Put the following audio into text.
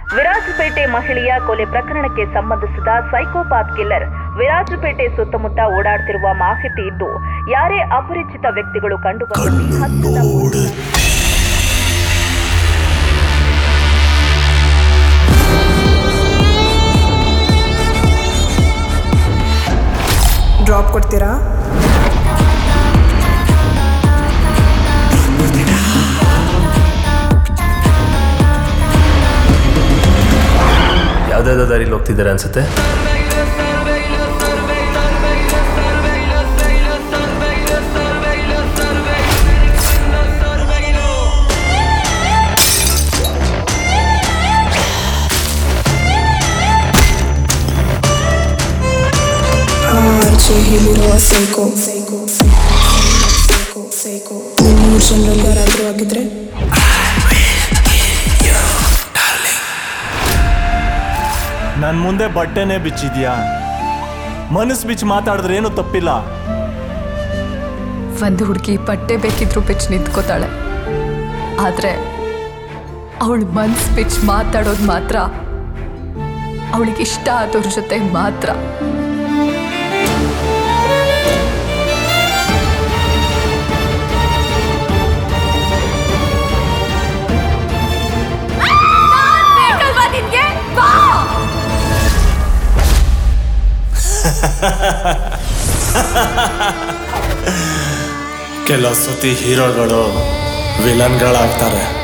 ವಿರಾಜಪೇಟೆ ಮಹಿಳೆಯ ಕೊಲೆ ಪ್ರಕರಣಕ್ಕೆ ಸಂಬಂಧಿಸಿದ ಸೈಕೋಪಾತ್ ಕಿಲ್ಲರ್ ವಿರಾಜಪೇಟೆ ಸುತ್ತಮುತ್ತ ಓಡಾಡ್ತಿರುವ ಮಾಹಿತಿ ಇದ್ದು ಯಾರೇ ಅಪರಿಚಿತ ವ್ಯಕ್ತಿಗಳು ಕಂಡುಬಂದಲ್ಲಿ ಡ್ರಾಪ್ ಕೊಡ್ತೀರಾ? ಯಾವುದಾದ್ರೂ ದಾರಿಲಿ ಹೋಗ್ತಿದ್ದಾರೆ ಅನ್ಸುತ್ತೆ. ಹೇಳಿರುವ ಸೈಕೋ ಸೈಕೋ ಸೈಕೋ ಸೈಕೋ ಮೂರು ಜನರಲ್ಲಿ ಯಾರಾದರೂ ಆಗಿದ್ರೆ ನನ್ನ ಮುಂದೆ ಬಟ್ಟೆನೇ ಬಿಚ್ಚಿದ್ಯಾ? ಮನಸ್ಸು ಬಿಚ್ಚಿ ಮಾತಾಡಿದ್ರೆ ಏನು ತಪ್ಪಿಲ್ಲ. ಒಂದು ಹುಡುಗಿ ಬಟ್ಟೆ ಬೇಕಿದ್ರು ಬಿಚ್ಚಿ ನಿಂತ್ಕೋತಾಳೆ, ಆದರೆ ಅವಳು ಮನ್ಸು ಬಿಚ್ಚಿ ಮಾತಾಡೋದು ಮಾತ್ರ ಅವಳಿಗೆ ಇಷ್ಟ ಆದವ್ರ ಜೊತೆ ಮಾತ್ರ. ಕೆಲವು ಸತಿ ಹೀರೋಗಳು ವಿಲನ್ಗಳಾಗ್ತಾರೆ.